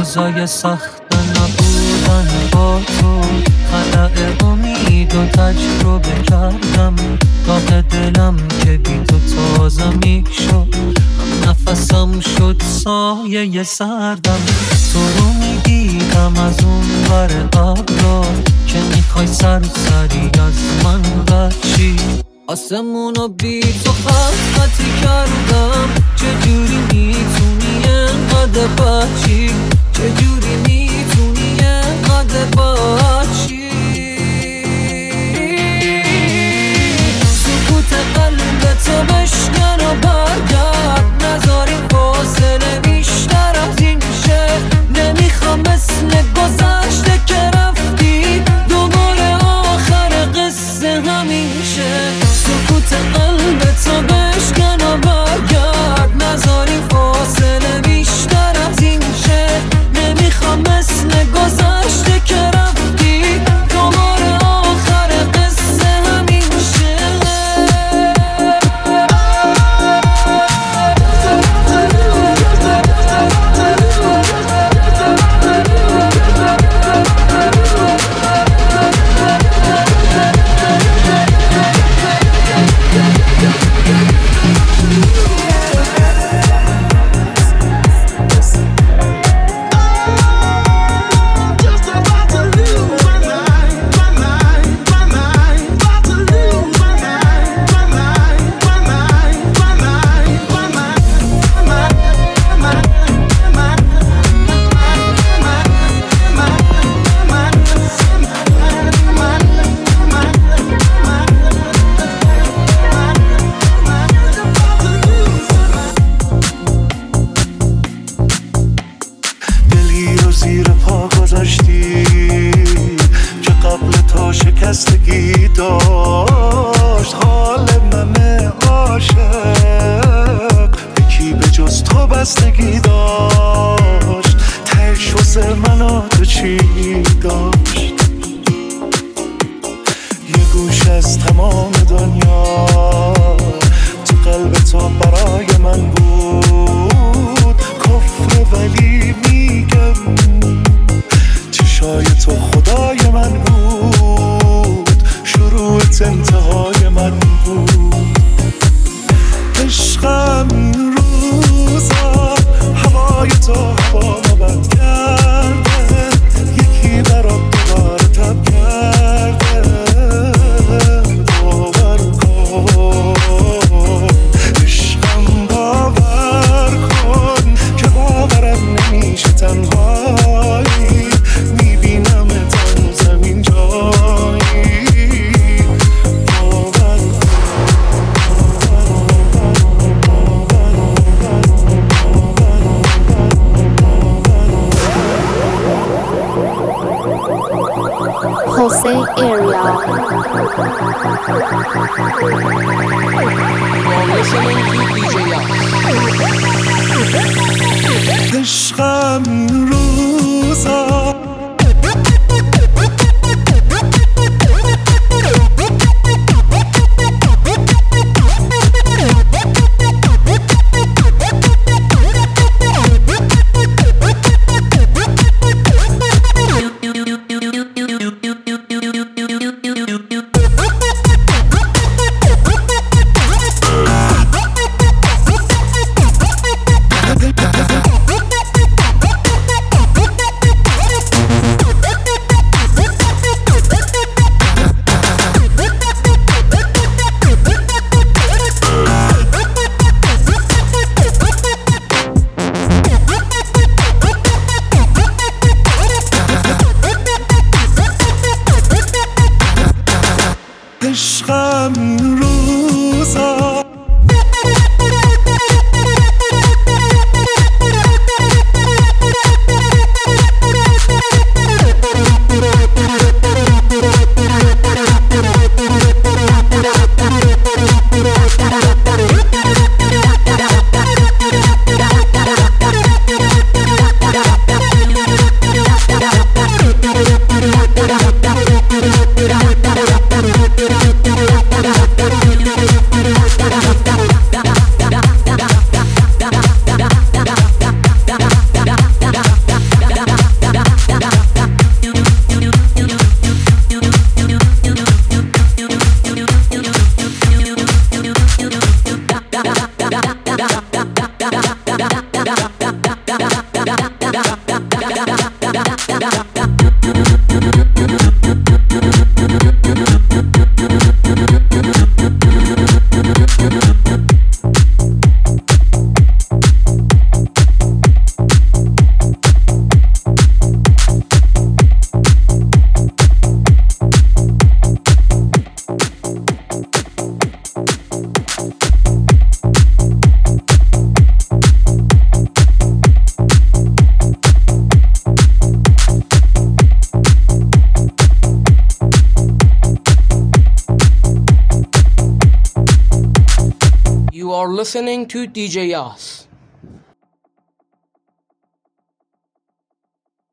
روزای سخت نبودن با تو، خلأ امید و تجربه کردم. گاه دلم که بی تو تازه میشد، هم نفسم شد سایه سردم. تو رو میدیدم از اون ور ابرا، که میخوای سری از من بچی. آسمونو بی تو خطی کردم، چجوری میتونی انقدر بچی؟ چجوری میتونی انقدر بچی؟ سکوت قلبتو بشکن و برگرد، نذار این فاصله بیشتر از این شه. نمیخوام مثل گذشته که رفتی دوباره آخر قصه همیشه. سکوت قلبتو بشکن و برگرد، نذار این فاصله بیشتر از این شه. نمیخوام مثل گذشته که رفتی دوباره آخر قصه همیشه. شکستگی داشت حال من عاشق، یکی به جز تو بستگی داشت. تهش واسه من تو چی داشت؟ یه گوش از تمام دنیا تو قلب تو برای من بود کفر، ولی میگم چشای تو خدای من بود، شروعت انتهای من بود. عشقم این روزا هوای تو هوا بد کرده، یکی برات دوباره تب کرده. باور کن عشقم، باور کن که باورم نمیشه تنهایی. میبینم تن زمین جایی. Jose Area. عشقم این روزا عشقم این روزا You are listening to DJ Yas.